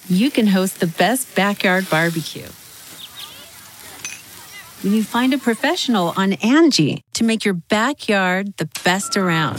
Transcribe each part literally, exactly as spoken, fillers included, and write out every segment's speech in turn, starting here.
you can host the best backyard barbecue. When you find a professional on Angie to make your backyard the best around.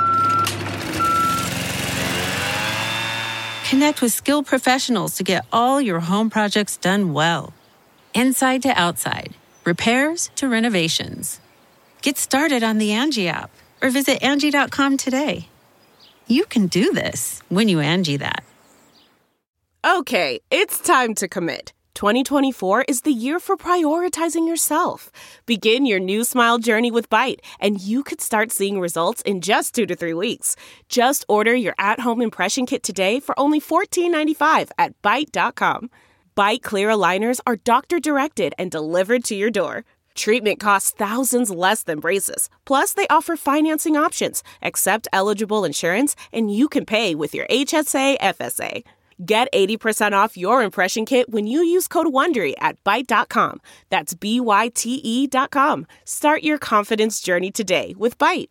Connect with skilled professionals to get all your home projects done well. Inside to outside, repairs to renovations. Get started on the Angie app or visit Angie dot com today. You can do this when you Angie that. Okay, it's time to commit. twenty twenty-four is the year for prioritizing yourself. Begin your new smile journey with Byte, and you could start seeing results in just two to three weeks. Just order your at-home impression kit today for only fourteen ninety-five at Byte dot com. Byte Clear aligners are doctor-directed and delivered to your door. Treatment costs thousands less than braces. Plus, they offer financing options, accept eligible insurance, and you can pay with your H S A F S A. Get eighty percent off your impression kit when you use code WONDERY at Byte dot com. That's B Y T E dot com. Start your confidence journey today with Byte.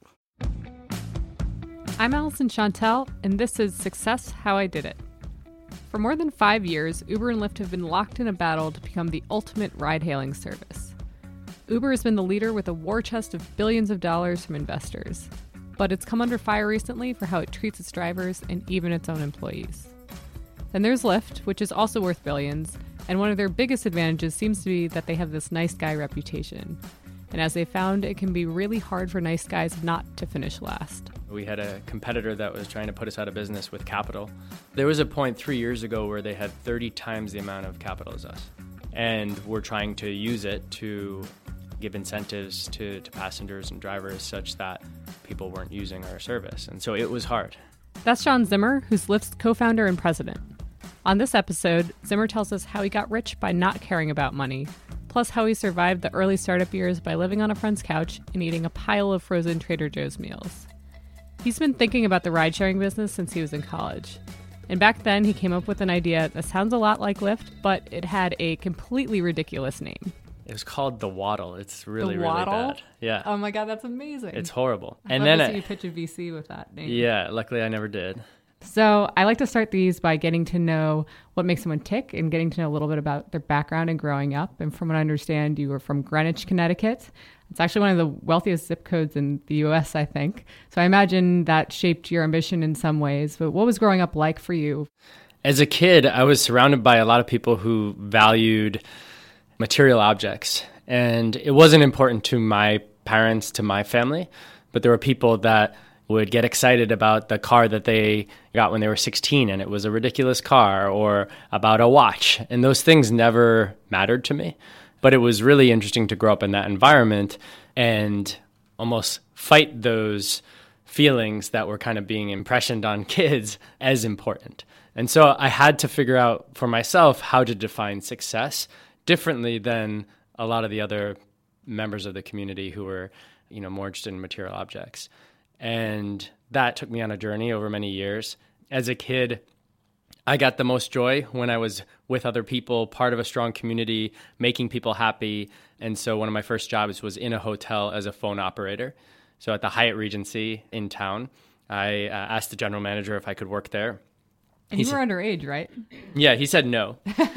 I'm Allison Chantel, and this is Success How I Did It. For more than five years, Uber and Lyft have been locked in a battle to become the ultimate ride-hailing service. Uber has been the leader with a war chest of billions of dollars from investors, but it's come under fire recently for how it treats its drivers and even its own employees. Then there's Lyft, which is also worth billions, and one of their biggest advantages seems to be that they have this nice guy reputation. And as they found, it can be really hard for nice guys not to finish last. We had a competitor that was trying to put us out of business with capital. There was a point three years ago where they had thirty times the amount of capital as us. And we're trying to use it to give incentives to, to passengers and drivers such that people weren't using our service. And so it was hard. That's John Zimmer, who's Lyft's co-founder and president. On this episode, Zimmer tells us how he got rich by not caring about money, plus how he survived the early startup years by living on a friend's couch and eating a pile of frozen Trader Joe's meals. He's been thinking about the ride-sharing business since he was in college. And back then, he came up with an idea that sounds a lot like Lyft, but it had a completely ridiculous name. It was called The Waddle. It's really, The really Waddle? bad. Yeah. Oh my God, that's amazing. It's horrible. I'd and love then to I, see you pitch a V C with that name. Yeah, luckily I never did. So I like to start these by getting to know what makes someone tick and getting to know a little bit about their background and growing up. And from what I understand, you were from Greenwich, Connecticut. It's actually one of the wealthiest zip codes in the U S, I think. So I imagine that shaped your ambition in some ways. But what was growing up like for you? As a kid, I was surrounded by a lot of people who valued material objects. And it wasn't important to my parents, to my family, but there were people that would get excited about the car that they got when they were sixteen and it was a ridiculous car, or about a watch. And those things never mattered to me. But it was really interesting to grow up in that environment and almost fight those feelings that were kind of being impressioned on kids as important. And so I had to figure out for myself how to define success differently than a lot of the other members of the community who were, you know, more interested in material objects. And that took me on a journey over many years. As a kid, I got the most joy when I was with other people, part of a strong community, making people happy. And so one of my first jobs was in a hotel as a phone operator. So at the Hyatt Regency in town, I uh, asked the general manager if I could work there. And he you were said, underage, right? Yeah, he said no.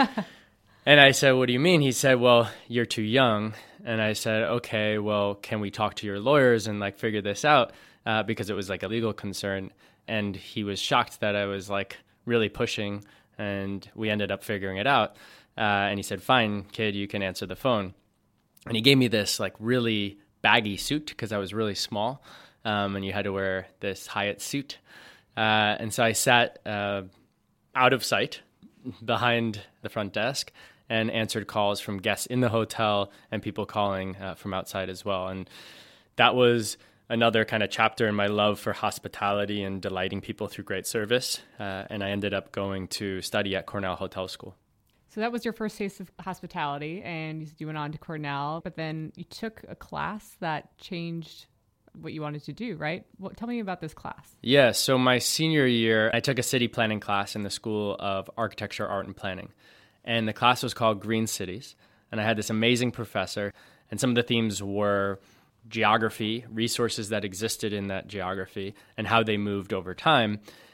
And I said, what do you mean? He said, well, you're too young. And I said, okay, well, can we talk to your lawyers and like figure this out? Uh, because it was like a legal concern. And he was shocked that I was like really pushing, and we ended up figuring it out. Uh, and he said, fine, kid, you can answer the phone. And he gave me this like really baggy suit because I was really small, um, and you had to wear this Hyatt suit. Uh, and so I sat uh, out of sight behind the front desk and answered calls from guests in the hotel and people calling uh, from outside as well. And that was another kind of chapter in my love for hospitality and delighting people through great service. Uh, and I ended up going to study at Cornell Hotel School. So that was your first taste of hospitality, and you said you went on to Cornell, but then you took a class that changed what you wanted to do, right? What, tell me about this class. Yeah, so my senior year, I took a city planning class in the School of Architecture, Art, and Planning. And the class was called Green Cities. And I had this amazing professor, and some of the themes were geography, resources that existed in that geography, and how they moved over time.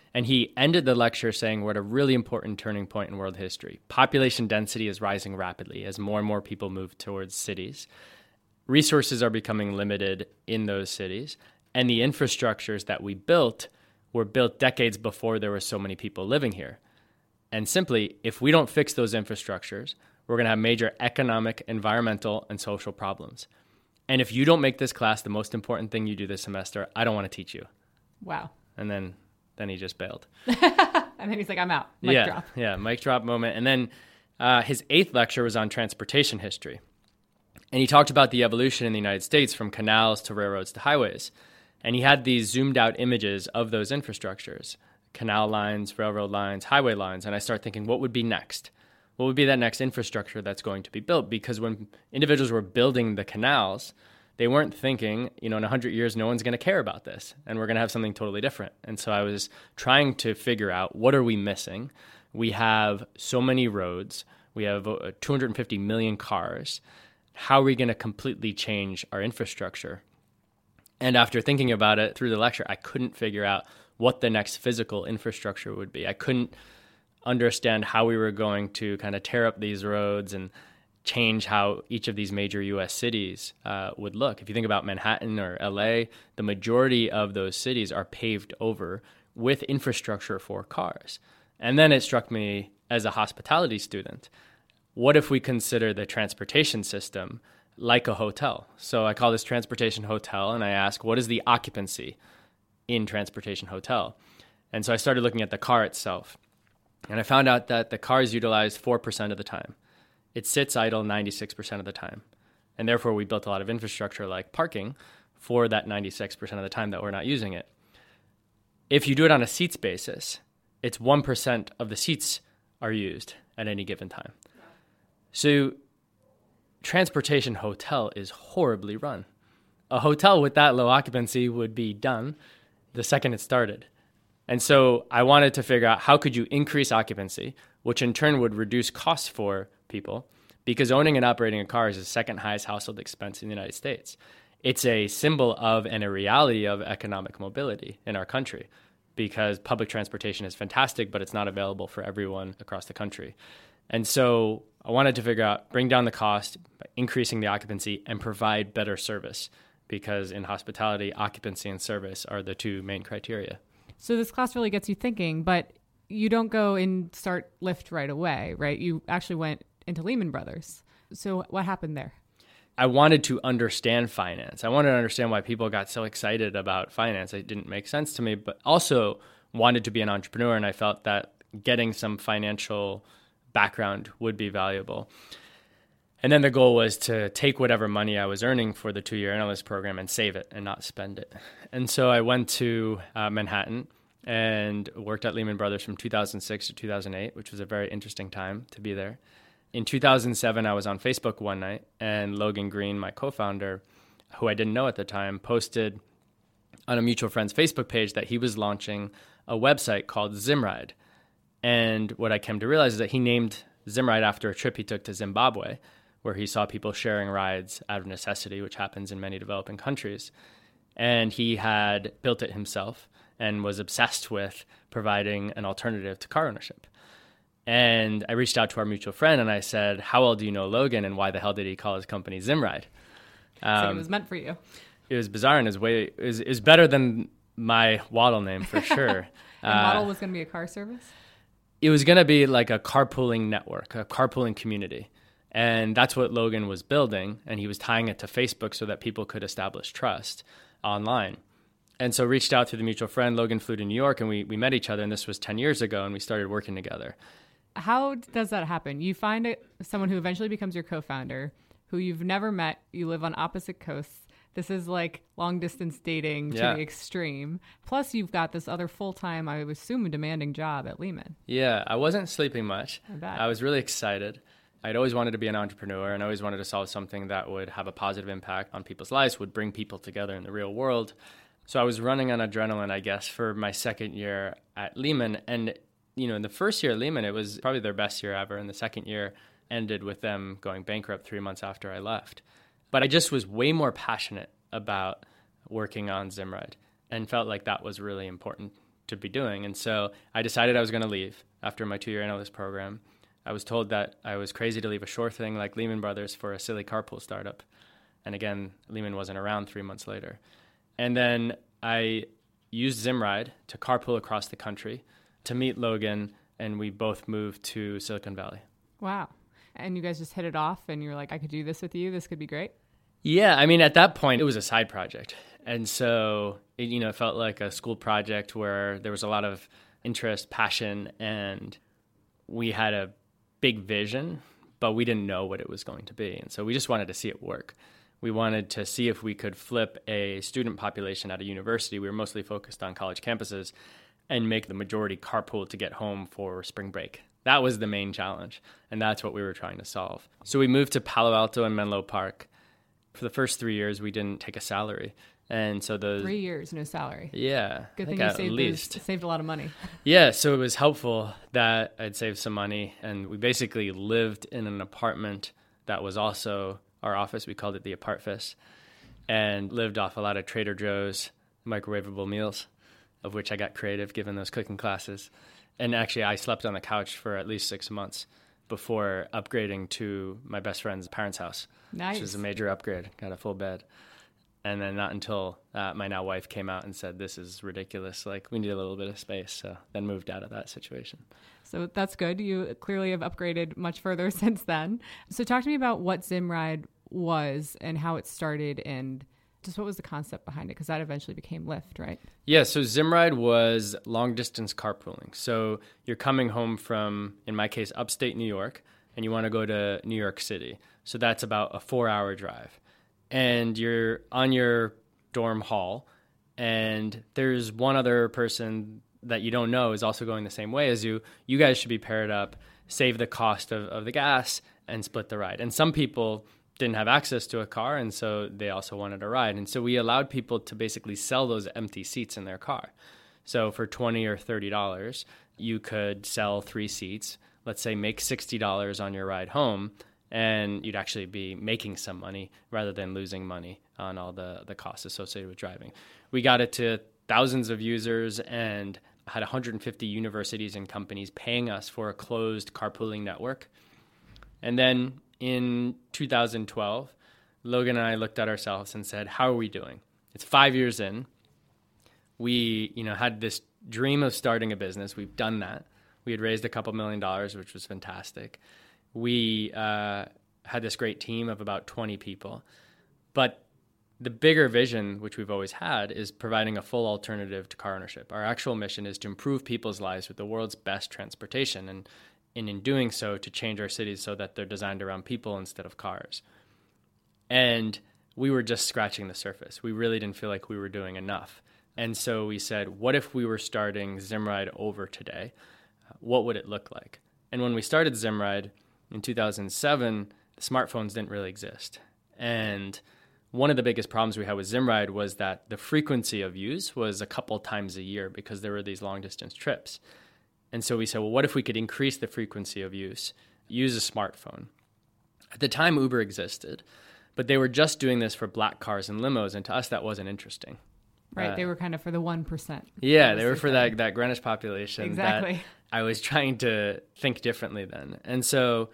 And he ended the lecture saying we're at a really important turning point in world history. Population density is rising rapidly as more and more people move towards cities. Resources are becoming limited in those cities. And the infrastructures that we built were built decades before there were so many people living here. And simply, if we don't fix those infrastructures, we're going to have major economic, environmental, and social problems. And if you don't make this class the most important thing you do this semester, I don't want to teach you. Wow. And then then he just bailed. And then he's like, I'm out. Mic yeah, drop. Yeah, mic drop moment. And then uh, his eighth lecture was on transportation history. And he talked about the evolution in the United States from canals to railroads to highways. And he had these zoomed out images of those infrastructures, canal lines, railroad lines, highway lines. And I started thinking, what would be next? What would be that next infrastructure that's going to be built? Because when individuals were building the canals, they weren't thinking, you know, in one hundred years, no one's going to care about this, and we're going to have something totally different. And so I was trying to figure out, what are we missing? We have so many roads. We have two hundred fifty million cars. How are we going to completely change our infrastructure? And after thinking about it through the lecture, I couldn't figure out what the next physical infrastructure would be. I couldn't understand how we were going to kind of tear up these roads and change how each of these major U S cities uh, would look. If you think about Manhattan or L A, the majority of those cities are paved over with infrastructure for cars. And then it struck me as a hospitality student, what if we consider the transportation system like a hotel? So I call this transportation hotel, and I ask, what is the occupancy in transportation hotel? And so I started looking at the car itself. And I found out that the car is utilized four percent of the time. It sits idle ninety-six percent of the time. And therefore, we built a lot of infrastructure like parking for that ninety-six percent of the time that we're not using it. If you do it on a seats basis, it's one percent of the seats are used at any given time. So transportation hotel is horribly run. A hotel with that low occupancy would be done the second it started. And so I wanted to figure out, how could you increase occupancy, which in turn would reduce costs for people, because owning and operating a car is the second highest household expense in the United States. It's a symbol of and a reality of economic mobility in our country, because public transportation is fantastic, but it's not available for everyone across the country. And so I wanted to figure out, bring down the cost by increasing the occupancy and provide better service, because in hospitality, occupancy and service are the two main criteria. So this class really gets you thinking, but you don't go and start Lyft right away, right? You actually went into Lehman Brothers. So what happened there? I wanted to understand finance. I wanted to understand why people got so excited about finance. It didn't make sense to me, but also wanted to be an entrepreneur, and I felt that getting some financial background would be valuable. And then the goal was to take whatever money I was earning for the two-year analyst program and save it and not spend it. And so I went to uh, Manhattan and worked at Lehman Brothers from two thousand six to two thousand eight, which was a very interesting time to be there. In two thousand seven, I was on Facebook one night, and Logan Green, my co-founder, who I didn't know at the time, posted on a mutual friend's Facebook page that he was launching a website called Zimride. And what I came to realize is that he named Zimride after a trip he took to Zimbabwe, where he saw people sharing rides out of necessity, which happens in many developing countries. And he had built it himself and was obsessed with providing an alternative to car ownership. And I reached out to our mutual friend and I said, how well do you know Logan, and why the hell did he call his company Zimride? Um, so it was meant for you. It was bizarre, and it was, way, it was, it was better than my Waddle name for sure. And uh, Waddle was going to be a car service? It was going to be like a carpooling network, a carpooling community. And that's what Logan was building, and he was tying it to Facebook so that people could establish trust online. And so reached out to the mutual friend. Logan flew to New York, and we, we met each other, and this was ten years ago, and we started working together. How does that happen? You find a, someone who eventually becomes your co-founder, who you've never met, you live on opposite coasts. This is like long-distance dating to yeah. the extreme. Plus, you've got this other full-time, I would assume, demanding job at Lehman. Yeah, I wasn't sleeping much. I bet. I was really excited. I'd always wanted to be an entrepreneur, and I always wanted to solve something that would have a positive impact on people's lives, would bring people together in the real world. So I was running on adrenaline, I guess, for my second year at Lehman. And, you know, in the first year at Lehman, it was probably their best year ever. And the second year ended with them going bankrupt three months after I left. But I just was way more passionate about working on Zimride and felt like that was really important to be doing. And so I decided I was going to leave after my two-year analyst program. I was told that I was crazy to leave a sure thing like Lehman Brothers for a silly carpool startup. And again, Lehman wasn't around three months later. And then I used Zimride to carpool across the country to meet Logan, and we both moved to Silicon Valley. Wow. And you guys just hit it off, and you were like, I could do this with you. This could be great. Yeah, I mean, at that point, it was a side project. And so, it, you know, it felt like a school project where there was a lot of interest, passion, and we had a big vision, but we didn't know what it was going to be. And so we just wanted to see it work. We wanted to see if we could flip a student population at a university. We were mostly focused on college campuses and make the majority carpool to get home for spring break. That was the main challenge, and that's what we were trying to solve. So we moved to Palo Alto and Menlo Park. For the first three years, we didn't take a salary. And so those three years, no salary. Yeah. Good I thing think you at saved, least. those, saved a lot of money. Yeah. So it was helpful that I'd saved some money. And we basically lived in an apartment that was also our office. We called it the Apartfest, and lived off a lot of Trader Joe's microwavable meals, of which I got creative given those cooking classes. And actually, I slept on the couch for at least six months before upgrading to my best friend's parents' house. Nice. Which was a major upgrade. Got a full bed. And then not until uh, my now wife came out and said, this is ridiculous. Like, we need a little bit of space. So then moved out of that situation. So that's good. You clearly have upgraded much further since then. So talk to me about what Zimride was and how it started, and just what was the concept behind it? Because that eventually became Lyft, right? Yeah, so Zimride was long-distance carpooling. So you're coming home from, in my case, upstate New York, and you want to go to New York City. So that's about a four-hour drive. And you're on your dorm hall, and there's one other person that you don't know is also going the same way as you. You guys should be paired up, save the cost of, of the gas, and split the ride. And some people didn't have access to a car, and so they also wanted a ride. And so we allowed people to basically sell those empty seats in their car. So for twenty dollars or thirty dollars, you could sell three seats, let's say make sixty dollars on your ride home, and you'd actually be making some money rather than losing money on all the, the costs associated with driving. We got it to thousands of users and had one hundred fifty universities and companies paying us for a closed carpooling network. And then in two thousand twelve, Logan and I looked at ourselves and said, how are we doing? It's five years in. We, you know, had this dream of starting a business. We've done that. We had raised a couple million dollars, which was fantastic. We uh, had this great team of about twenty people. But the bigger vision, which we've always had, is providing a full alternative to car ownership. Our actual mission is to improve people's lives with the world's best transportation, and, and in doing so, to change our cities so that they're designed around people instead of cars. And we were just scratching the surface. We really didn't feel like we were doing enough. And so we said, what if we were starting Zimride over today? What would it look like? And when we started Zimride in two thousand seven, smartphones didn't really exist. And one of the biggest problems we had with Zimride was that the frequency of use was a couple times a year because there were these long distance trips. And so we said, well, what if we could increase the frequency of use, use a smartphone? At the time, Uber existed, but they were just doing this for black cars and limos, and to us, that wasn't interesting. Right, Uh, they were kind of for the one percent. Yeah, they were for that, that Greenwich population. Exactly. That I was trying to think differently then. And so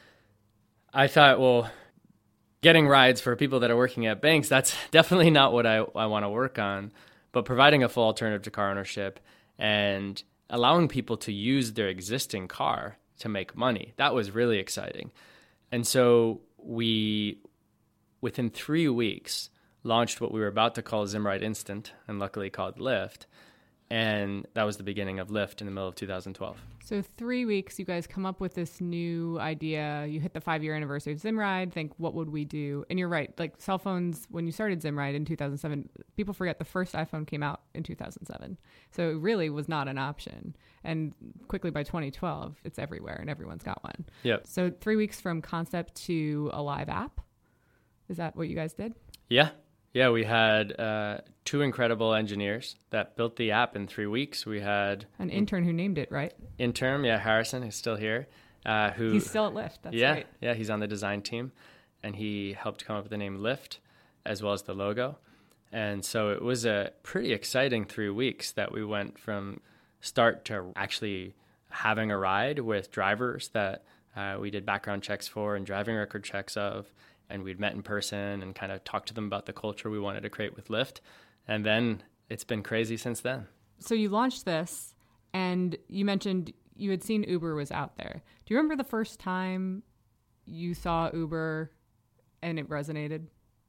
I thought, well, getting rides for people that are working at banks, that's definitely not what I, I want to work on. But providing a full alternative to car ownership and allowing people to use their existing car to make money, that was really exciting. And so we, within three weeks, launched what we were about to call Zimride Instant, and luckily called Lyft. And that was the beginning of Lyft in the middle of two thousand twelve. So three weeks, you guys come up with this new idea. You hit the five-year anniversary of Zimride. Think, what would we do? And you're right. Like cell phones, when you started Zimride in two thousand seven, people forget the first iPhone came out in two thousand seven. So it really was not an option. And quickly by twenty twelve, it's everywhere and everyone's got one. Yep. So three weeks from concept to a live app. Is that what you guys did? Yeah. Yeah, we had uh, two incredible engineers that built the app in three weeks. We had An intern who named it, right? intern, yeah, Harrison, who's still here. Uh, who He's still at Lyft. That's yeah, right. yeah, he's on the design team, and he helped come up with the name Lyft, as well as the logo. And so it was a pretty exciting three weeks that we went from start to actually having a ride with drivers that uh, we did background checks for and driving record checks of. And we'd met in person and kind of talked to them about the culture we wanted to create with Lyft. And then it's been crazy since then. So you launched this, and you mentioned you had seen Uber was out there. Do you remember the first time you saw Uber and it resonated?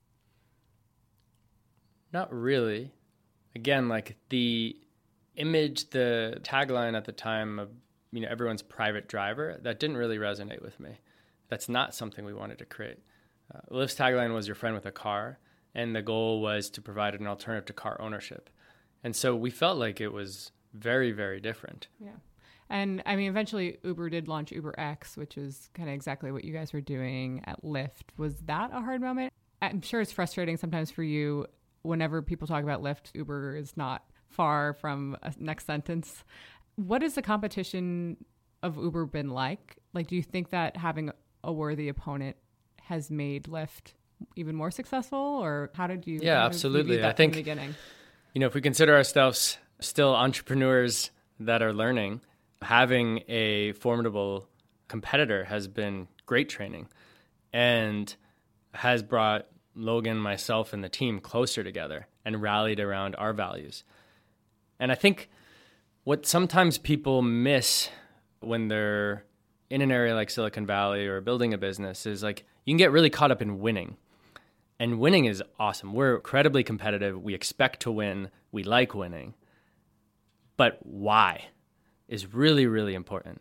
Not really. Again, like the image, the tagline at the time of, you know, everyone's private driver, that didn't really resonate with me. That's not something we wanted to create. Uh, Lyft's tagline was your friend with a car, and the goal was to provide an alternative to car ownership. And so we felt like it was very, very different. Yeah. And I mean, eventually Uber did launch UberX, which is kind of exactly what you guys were doing at Lyft. Was that a hard moment? I'm sure it's frustrating sometimes for you whenever people talk about Lyft. Uber is not far from a next sentence. What has the competition of Uber been like? Like, do you think that having a worthy opponent has made Lyft even more successful, or how did you? Yeah, absolutely. I think, beginning? you know, if we consider ourselves still entrepreneurs that are learning, having a formidable competitor has been great training and has brought Logan, myself, and the team closer together and rallied around our values. And I think what sometimes people miss when they're in an area like Silicon Valley or building a business is like you can get really caught up in winning. And winning is awesome. We're incredibly competitive. We expect to win. We like winning. But why is really, really important.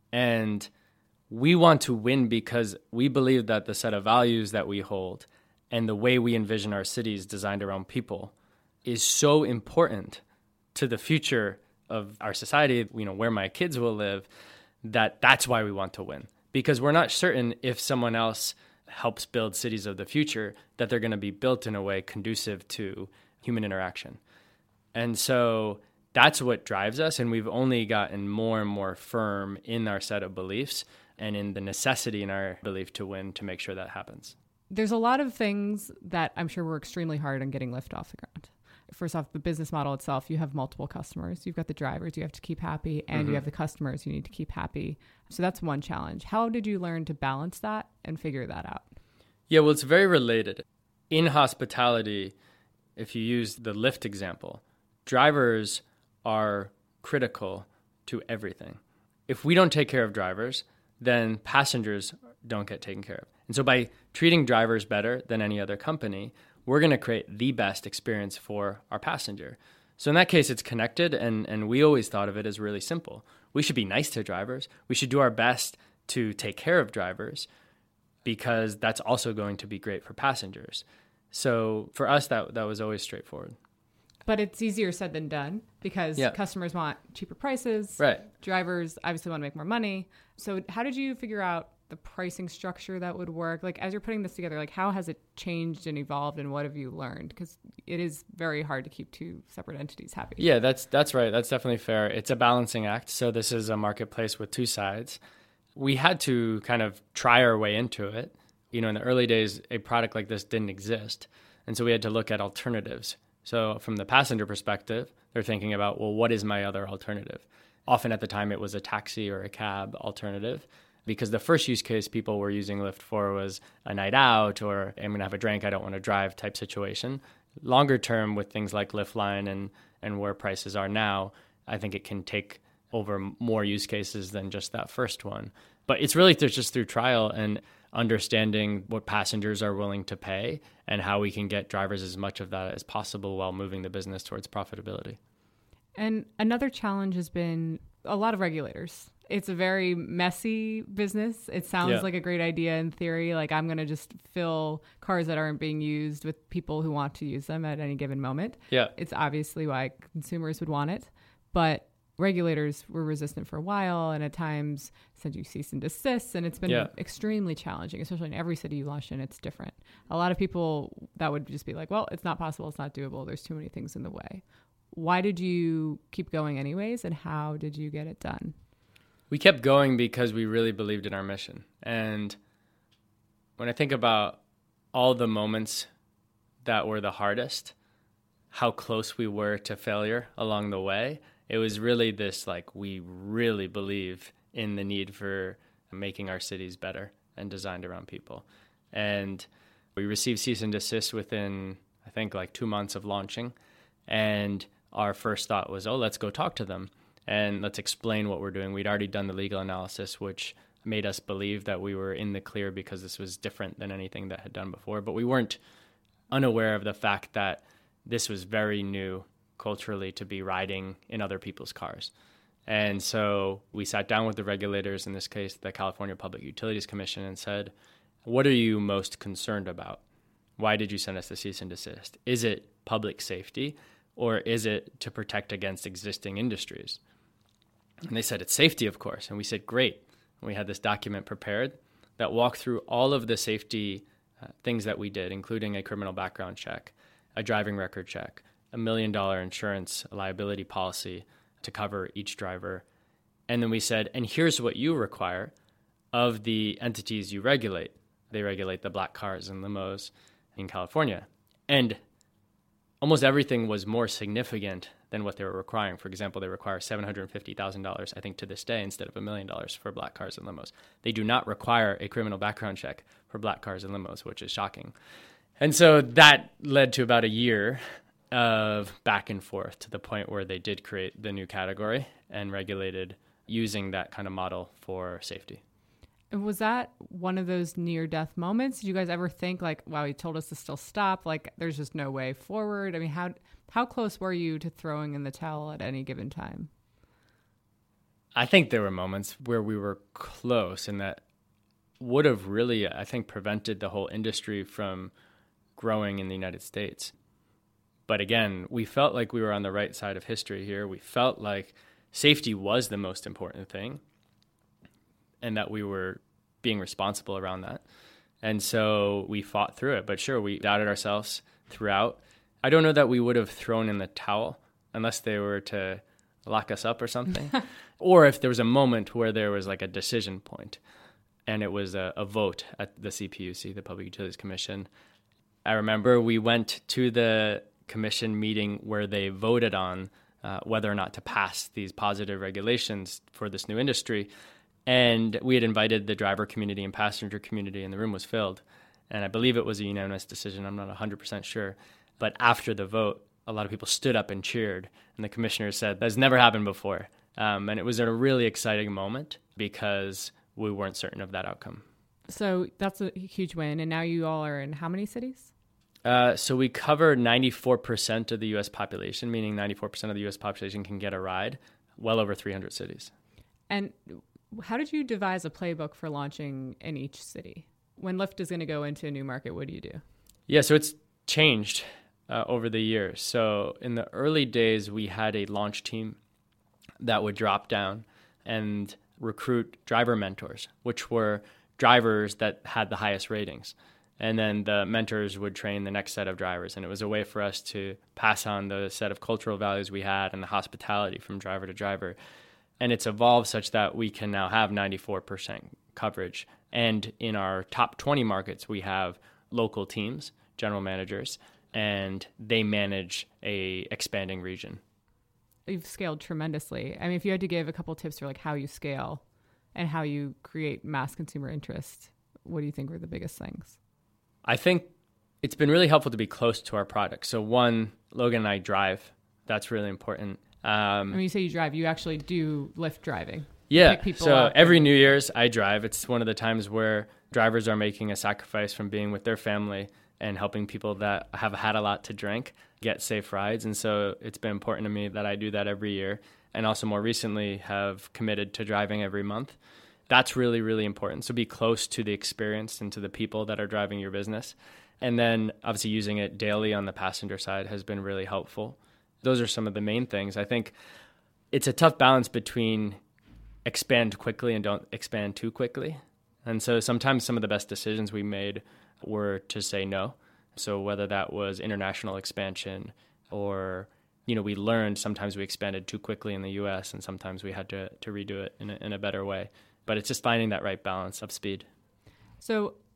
And we want to win because we believe that the set of values that we hold and the way we envision our cities designed around people is so important to the future of our society, you know, where my kids will live, that that's why we want to win. Because we're not certain if someone else helps build cities of the future that they're going to be built in a way conducive to human interaction. And so that's what drives us, and we've only gotten more and more firm in our set of beliefs and in the necessity in our belief to win to make sure that happens. There's a lot of things that I'm sure were extremely hard on getting Lyft off the ground. First off, the business model itself, you have multiple customers. You've got the drivers you have to keep happy, and mm-hmm. you have the customers you need to keep happy. So that's one challenge. How did you learn to balance that and figure that out? Yeah, well, it's very related. In hospitality, if you use the Lyft example, drivers are critical to everything. If we don't take care of drivers, then passengers don't get taken care of. And so by treating drivers better than any other company, we're going to create the best experience for our passenger. So in that case, it's connected, and, and we always thought of it as really simple. We should be nice to drivers. We should do our best to take care of drivers because that's also going to be great for passengers. So for us, that that was always straightforward. But it's easier said than done because yeah. customers want cheaper prices. Right. Drivers obviously want to make more money. So how did you figure out the pricing structure that would work? Like, as you're putting this together, like, how has it changed and evolved, and what have you learned? Because it is very hard to keep two separate entities happy. Yeah, that's that's right. That's definitely fair. It's a balancing act. So this is a marketplace with two sides. We had to kind of try our way into it. You know, in the early days, a product like this didn't exist. And so we had to look at alternatives. So from the passenger perspective, they're thinking about, well, what is my other alternative? Often at the time, it was a taxi or a cab alternative, because the first use case people were using Lyft for was a night out or I'm going to have a drink, I don't want to drive type situation. Longer term, with things like Lyft Line and, and where prices are now, I think it can take over more use cases than just that first one. But it's really just through trial and understanding what passengers are willing to pay and how we can get drivers as much of that as possible while moving the business towards profitability. And another challenge has been a lot of regulators. It's a very messy business. It sounds yeah. like a great idea in theory. Like, I'm going to just fill cars that aren't being used with people who want to use them at any given moment. Yeah. It's obviously why consumers would want it. But regulators were resistant for a while, and at times send you cease and desist. And it's been yeah. extremely challenging, especially in every city you launch in. It's different. A lot of people that would just be like, well, it's not possible. It's not doable. There's too many things in the way. Why did you keep going anyways? And how did you get it done? We kept going because we really believed in our mission. And when I think about all the moments that were the hardest, how close we were to failure along the way. It was really this, like, we really believe in the need for making our cities better and designed around people. And we received cease and desist within, I think, like two months of launching. And our first thought was, oh, let's go talk to them and let's explain what we're doing. We'd already done the legal analysis, which made us believe that we were in the clear because this was different than anything that had done before. But we weren't unaware of the fact that this was very new culturally to be riding in other people's cars. And so we sat down with the regulators, in this case, the California Public Utilities Commission, and said, what are you most concerned about? Why did you send us the cease and desist? Is it public safety, or is it to protect against existing industries? And they said, it's safety, of course. And we said, great. And we had this document prepared that walked through all of the safety uh, things that we did, including a criminal background check, a driving record check, a million dollar insurance liability policy to cover each driver. And then we said, and here's what you require of the entities you regulate. They regulate the black cars and limos in California. And almost everything was more significant than what they were requiring. For example, they require seven hundred fifty thousand dollars, I think, to this day, instead of a million dollars for black cars and limos. They do not require a criminal background check for black cars and limos, which is shocking. And so that led to about a year of back and forth to the point where they did create the new category and regulated using that kind of model for safety. And was that one of those near-death moments? Did you guys ever think, like, wow, he told us to still stop, like, there's just no way forward? I mean, how how close were you to throwing in the towel at any given time? I think there were moments where we were close, and that would have really, I think, prevented the whole industry from growing in the United States. But again, we felt like we were on the right side of history here. We felt like safety was the most important thing, and that we were being responsible around that. And so we fought through it. But sure, we doubted ourselves throughout. I don't know that we would have thrown in the towel unless they were to lock us up or something. Or if there was a moment where there was like a decision point and it was a, a vote at the C P U C, the Public Utilities Commission. I remember we went to the commission meeting where they voted on uh, whether or not to pass these positive regulations for this new industry. And we had invited the driver community and passenger community, and the room was filled. And I believe it was a unanimous decision. I'm not one hundred percent sure. But after the vote, a lot of people stood up and cheered. And the commissioner said, that's never happened before. Um, and it was a really exciting moment because we weren't certain of that outcome. So that's a huge win. And now you all are in how many cities? Uh, so we cover ninety-four percent of the U S population, meaning ninety-four percent of the U S population can get a ride, well over three hundred cities. And how did you devise a playbook for launching in each city? When Lyft is going to go into a new market, what do you do? Yeah, so it's changed uh, over the years. So in the early days, we had a launch team that would drop down and recruit driver mentors, which were drivers that had the highest ratings. And then the mentors would train the next set of drivers. And it was a way for us to pass on the set of cultural values we had and the hospitality from driver to driver. And it's evolved such that we can now have ninety-four percent coverage. And in our top twenty markets, we have local teams, general managers, and they manage a expanding region. You've scaled tremendously. I mean, if you had to give a couple tips for like how you scale and how you create mass consumer interest, what do you think were the biggest things? I think it's been really helpful to be close to our product. So one, Logan and I drive. That's really important. Um, when you say you drive, you actually do Lyft driving. Yeah. Pick people so up every and... New Year's I drive. It's one of the times where drivers are making a sacrifice from being with their family and helping people that have had a lot to drink get safe rides. And so it's been important to me that I do that every year. And also more recently have committed to driving every month. That's really, really important. So be close to the experience and to the people that are driving your business. And then obviously using it daily on the passenger side has been really helpful. Those are some of the main things. I think it's a tough balance between expand quickly and don't expand too quickly. And so sometimes some of the best decisions we made were to say no. So whether that was international expansion or, you know, we learned sometimes we expanded too quickly in the U S and sometimes we had to, to redo it in a, in a better way. But it's just finding that right balance of speed. So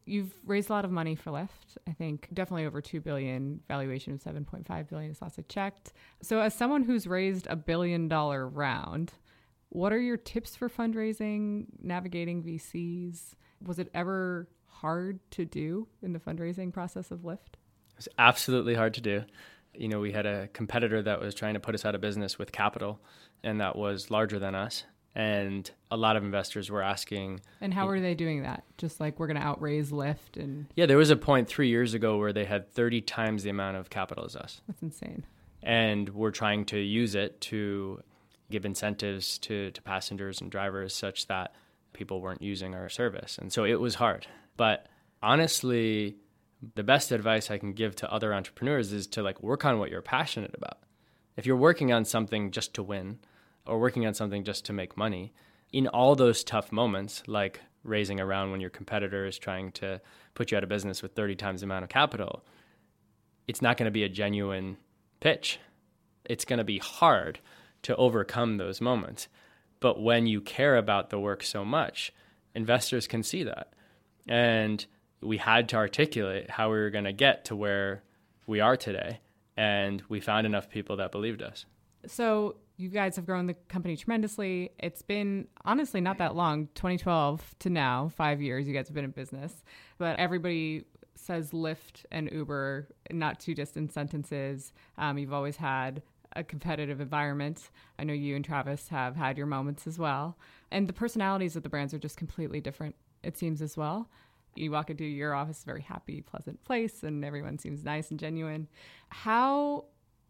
You've raised a lot of money for Lyft. I think definitely over two billion dollars, valuation of seven point five billion dollars is last I checked. So as someone who's raised a billion dollar round, what are your tips for fundraising, navigating V Cs? Was it ever hard to do in the fundraising process of Lyft? It was absolutely hard to do. You know, we had a competitor that was trying to put us out of business with capital, and that was larger than us. And a lot of investors were asking. And how were they doing that? Just like, we're going to outraise Lyft? And yeah, there was a point three years ago where they had thirty times the amount of capital as us. That's insane. And we're trying to use it to give incentives to, to passengers and drivers such that people weren't using our service. And so it was hard. But honestly, the best advice I can give to other entrepreneurs is to like work on what you're passionate about. If you're working on something just to win, or working on something just to make money, in all those tough moments, like raising a round when your competitor is trying to put you out of business with thirty times the amount of capital, it's not going to be a genuine pitch. It's going to be hard to overcome those moments. But when you care about the work so much, investors can see that. And we had to articulate how we were going to get to where we are today. And we found enough people that believed us. So you guys have grown the company tremendously. It's been honestly not that long, twenty twelve to now, five years you guys have been in business. But everybody says Lyft and Uber, not two distant sentences. Um, you've always had a competitive environment. I know you and Travis have had your moments as well. And the personalities of the brands are just completely different, it seems, as well. You walk into your office, very happy, pleasant place, and everyone seems nice and genuine. How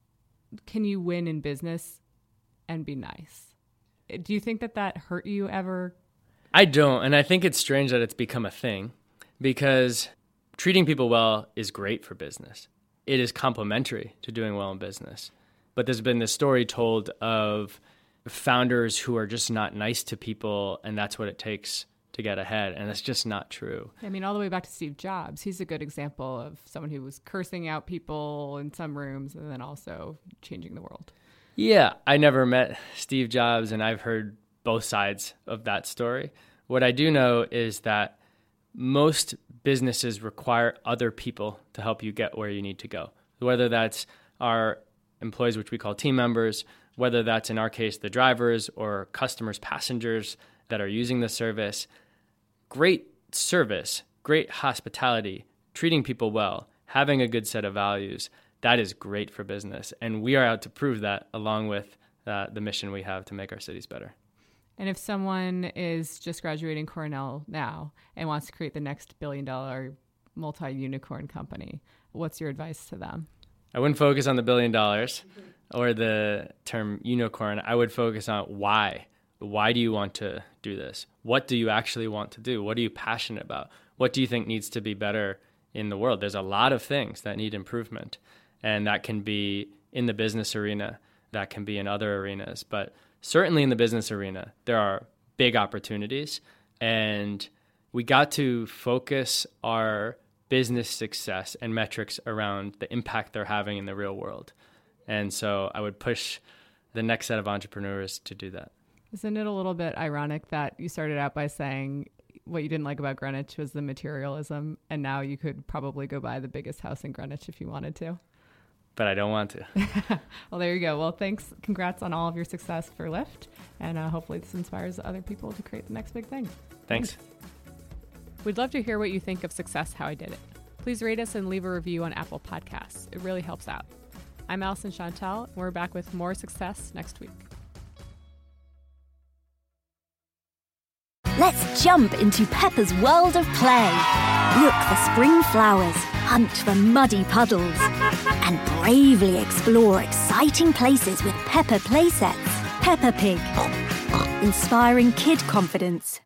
can you win in business and be nice? Do you think that that hurt you ever? I don't. And I think it's strange that it's become a thing, because treating people well is great for business. It is complementary to doing well in business. But there's been this story told of founders who are just not nice to people, and that's what it takes to get ahead. And it's just not true. I mean, all the way back to Steve Jobs. He's a good example of someone who was cursing out people in some rooms and then also changing the world. Yeah, I never met Steve Jobs, and I've heard both sides of that story. What I do know is that most businesses require other people to help you get where you need to go, whether that's our employees, which we call team members, whether that's in our case the drivers or customers, passengers that are using the service. Great service, great hospitality, treating people well, having a good set of values, that is great for business. And we are out to prove that, along with uh, the mission we have to make our cities better. And if someone is just graduating Cornell now and wants to create the next billion dollar multi-unicorn company, what's your advice to them? I wouldn't focus on the billion dollars or the term unicorn. I would focus on why. Why do you want to do this? What do you actually want to do? What are you passionate about? What do you think needs to be better in the world? There's a lot of things that need improvement, and that can be in the business arena, that can be in other arenas, but certainly in the business arena, there are big opportunities, and we got to focus our business success and metrics around the impact they're having in the real world. And so I would push the next set of entrepreneurs to do that. Isn't it a little bit ironic that you started out by saying what you didn't like about Greenwich was the materialism, and now you could probably go buy the biggest house in Greenwich if you wanted to? But I don't want to. Well, there you go. Well, thanks. Congrats on all of your success for Lyft. And uh, hopefully this inspires other people to create the next big thing. Thanks. Thanks. We'd love to hear what you think of Success How I Did It. Please rate us and leave a review on Apple Podcasts. It really helps out. I'm Allison Chantel, and we're back with more success next week. Let's jump into Peppa's world of play. Look for spring flowers, hunt for muddy puddles, and bravely explore exciting places with Peppa playsets. Peppa Pig, inspiring kid confidence.